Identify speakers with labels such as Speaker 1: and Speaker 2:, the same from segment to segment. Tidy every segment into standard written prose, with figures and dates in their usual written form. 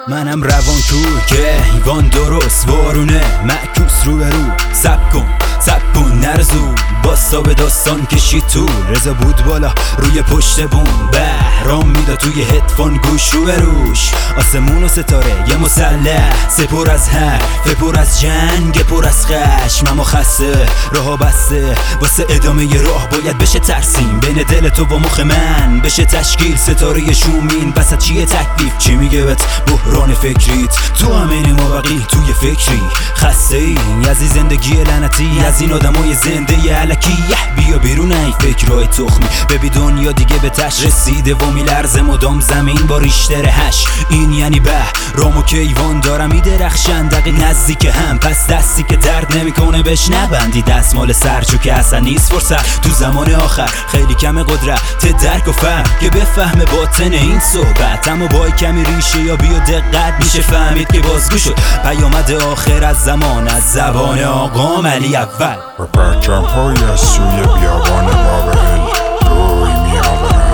Speaker 1: منم روان کور که ایوان درست وارونه معکوس رو به رو سب کن نرزو باستا به داستان کشید تو رضا بود بالا روی پشت بوم بهرام میداد توی هدفون گوش رو به روش آسمون و ستاره یه مسلح سپر از حرف پر از جنگ پر از خشم اما خسته راه بسته واسه ادامه راه باید بشه ترسیم بین دل تو و مخ من بشه تشکیل ستاره شومین وسط چیه تکلیف چی میگه بهت بحران فکریت تو همین مابقی توی فکری خسته ای از این زندگی لعنتی از این آدمای زنده علکی بیا بیرون ای فکرای تخمی ببین دنیا دیگه به تش رسیده و میلرزه مدام زمین با ریشتر هش این یعنی رامو که ایوان دارم میدرخشن دقیق نزدیک هم پس دستی که درد نمیکنه بهش نبندی دستمال سرچو که اصلا نیست فرصت تو زمان آخر خیلی کم قدرت درک و فهم که بفهمه باطن این صحبت اما با کمی ریشه یا بیا دقت میشه فهمید که بازگو شد پیامد آخر از زمان از زبان آقا علی اول
Speaker 2: و پرچم های از سوی بیابان بابل روی می آورند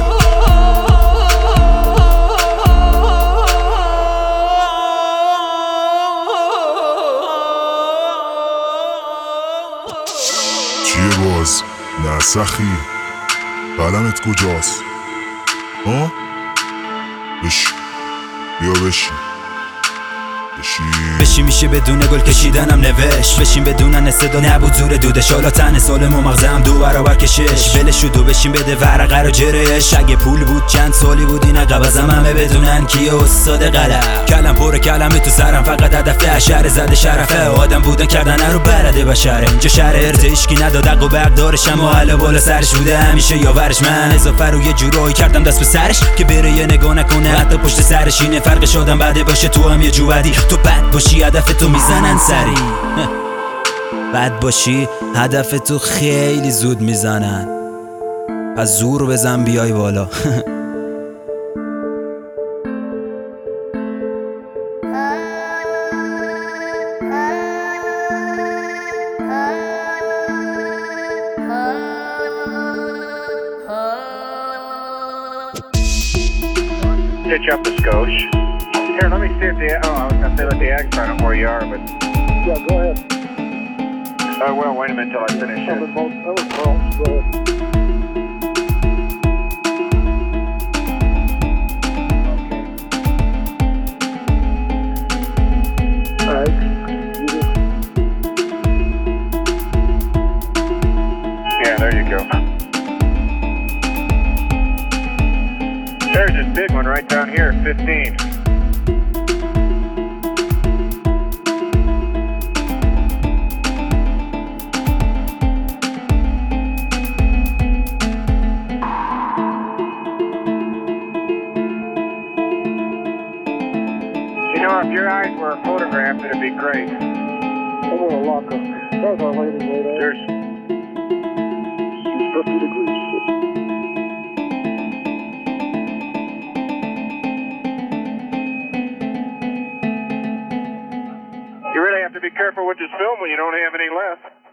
Speaker 2: چیه باز؟ نه سخی قلمت کجاست؟ ها؟ بشین بیا
Speaker 1: بشین میشه بدون گل کشیدنم نوشت بشین بدون استعداد نبود زور دودش حالا تن سالم و مغزم دو برابر کشش ولش و بشین بده ورقه رو جرش اگه پول بود چند سالی بود این عقبازم همه بدونن کیه استاد قلم کلم پر کلمه تو سرم فقط هدفه شهر زده شرفه آدم بودن کردن رو بلده بشره اینجا شهر ارته اشکی نداد و بردارشم و حالا بالا سرش بوده همیشه یاورش من اضافه رو یه جورایی کردم دست به سرش که بره یه نگاه نکنه حتی پشت سرش اینه فرقش آدم بده باشه تو هم یه جوادی تو بد باشی هدف تو میزنن سری بد باشی هدف تو خیلی زود میزنن پس زور بزن بیای بالا
Speaker 3: Stitch up the skosh. Here, let me see if the I was gonna say let the X find out where you are, but
Speaker 4: Yeah, go ahead.
Speaker 3: Well, wait a minute till I finish
Speaker 4: That
Speaker 3: it.
Speaker 4: was close. Go ahead. All right.
Speaker 3: Yeah, there you go. There's this big one right down here, 15. You know, if your eyes were photographed, it'd be great.
Speaker 4: I'm gonna lock up. There's our landing right there.
Speaker 3: There's
Speaker 4: She's 50 degrees.
Speaker 3: You really have to be careful with this film when you don't have any left.